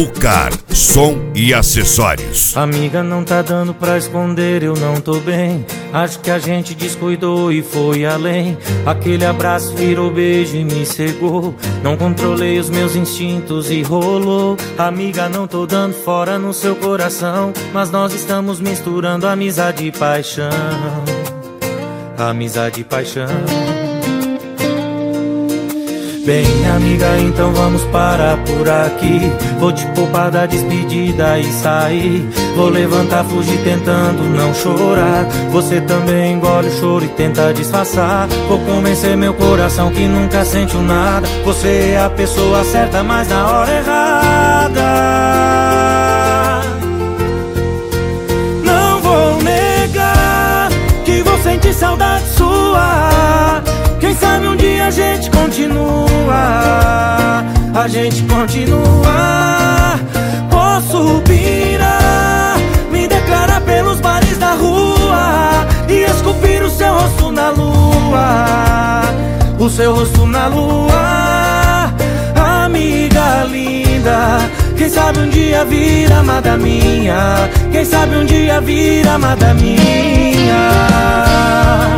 Pucar, som e acessórios. Amiga, não tá dando pra esconder, eu não tô bem. Acho que a gente descuidou e foi além. Aquele abraço virou beijo e me cegou. Não controlei os meus instintos e rolou. Amiga, não tô dando fora no seu coração, mas nós estamos misturando amizade e paixão. Amizade e paixão. Bem, amiga, então vamos parar por aqui. Vou te poupar da despedida e sair. Vou levantar, fugir tentando não chorar. Você também engole o choro e tenta disfarçar. Vou convencer meu coração que nunca sentiu nada. Você é a pessoa certa, mas na hora errada. Não vou negar que vou sentir saudade sua. Quem sabe um dia a gente continua. A gente continua. Posso pirar, me declarar pelos bares da rua e esculpir o seu rosto na lua. O seu rosto na lua. Amiga linda, quem sabe um dia vir amada minha. Quem sabe um dia vir amada minha.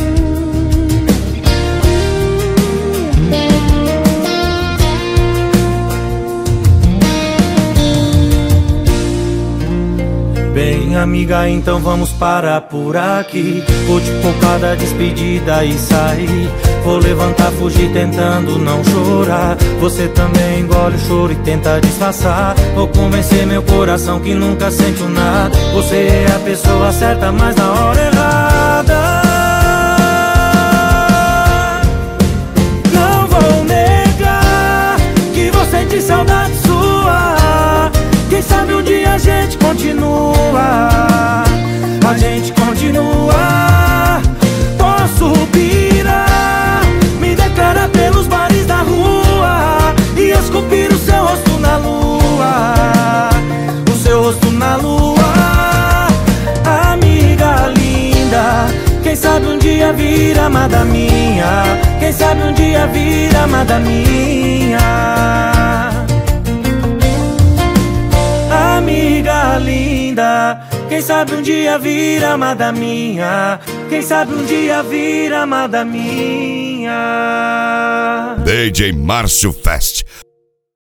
Bem, amiga, então vamos parar por aqui. Vou te poupar da despedida e sair. Vou levantar, fugir tentando não chorar. Você também engole o choro e tenta disfarçar. Vou convencer meu coração que nunca sentiu nada. Você é a pessoa certa, mas na hora errada. Não vou negar que vou sentir saudade sua. Quem sabe um dia a gente continua. A gente continua. Posso pirar, me declarar pelos bares da rua e esculpir o seu rosto na lua. O seu rosto na lua. Amiga linda, quem sabe um dia vir amada minha. Quem sabe um dia vir amada minha. Amiga linda, quem sabe um dia vir amada minha. Quem sabe um dia vir amada minha. DJ Márcio Fest,